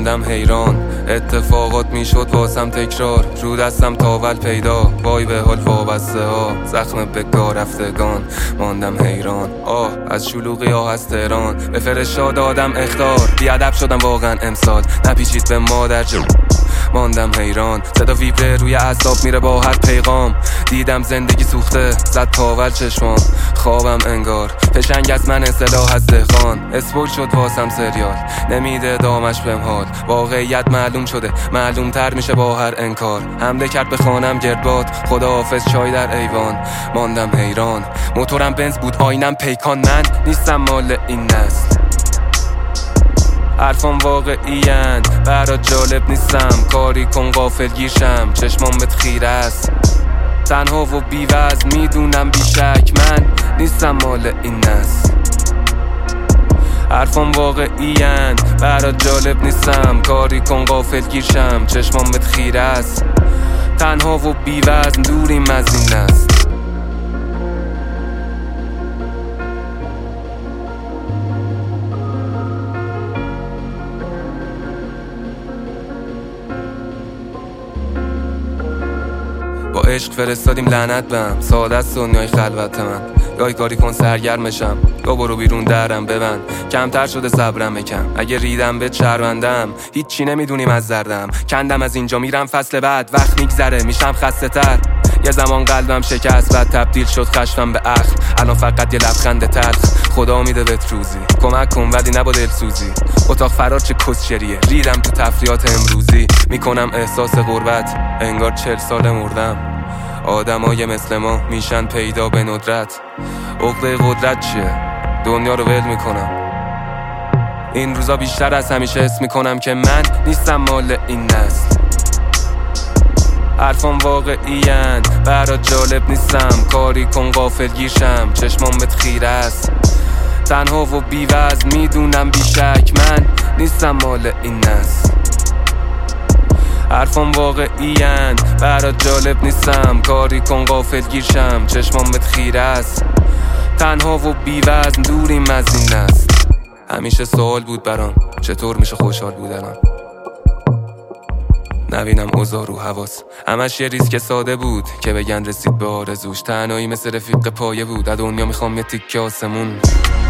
ماندم حیران، اتفاقات میشد واسم تکرار، رو دستم تاول پیدا، وای به حال وابسته ها، زخم به گاه رفتگان. ماندم حیران، از شلوغی ها از تهران، به فرشاد دادم اخطار، بیادب شدم واقعا امسال، نپیچید به مادر جو. ماندم حیران، صدا ویبره روی اعصاب میره با هر پیغام، دیدم زندگی سوخته، زد تاول چشمام، خوابم انگار پشنگ از من سلاح از دهقان. اسپول شد واسم سریال، نمیده دامش بهم حال، واقعیت معلوم شده، معلوم تر میشه با هر انکار. حمله کرد به خانم گردباد، خداحافظ چای در ایوان. ماندم حیران، موتورم بنز بود آینم پیکان، من نیستم مال این نسل، حرفام واقعی‌اند، برات جالب نیستم، کاری کن غافل گیرشم، چشمامت خیره است، تنها و بی‌وزن میدونم بیشک، من نیستم مال این نسل، حرفام واقعی‌اند، برات جالب نیستم، کاری کن غافل گیرشم، چشمامت خیره است، تنها و بی‌وزن دوریم از این نسل. با عشق فرستادیم لعنت بهم، ساده است دنیای خلوت من، گاهی کاری کن سرگرمشم، یا برو بیرون درم ببند، کمتر شده صبرم یکم، اگه ریدم به شرمندم، هیچی نمیدونیم از دردم، کندم از اینجا میرم فصل بعد، وقت میگذره میشم خسته تر، یه زمان قلبم شکست بعد تبدیل شد خشمم به عقل، الان فقط یه لبخند تلخ، خدا میده بهت روزی، کمک کن ولی نبا دلسوزی، اتاق فرار چه کسچریه، ریدم تو تفریحات امروزی، میکنم احساس غربت، انگار 40 سال مردم، آدمای مثل ما میشن پیدا به ندرت، عقده قدرت چیه؟ دنیا رو ول میکنم، این روزا بیشتر از همیشه حس میکنم که من نیستم مال این نسل، حرفام واقعی‌اند، برات جالب نیستم، کاری کن غافل گیرشم، چشمامت خیره است، تنها و بی‌وزن میدونم بیشک، من نیستم مال این نسل، حرفام واقعی‌اند، برات جالب نیستم، کاری کن غافل گیرشم، چشمامت خیره است، تنها و بی‌وزن دوریم از این نسل. همیشه سوال بود برام، چطور میشه خوشحال بود الان، نبینم اوضاع رو حواس، همش یه ریسک ساده بود که بگن رسید به آرزوش، تنهایی مثل رفیق پایه بود، از دنیا میخوام یه تیکه آسمون.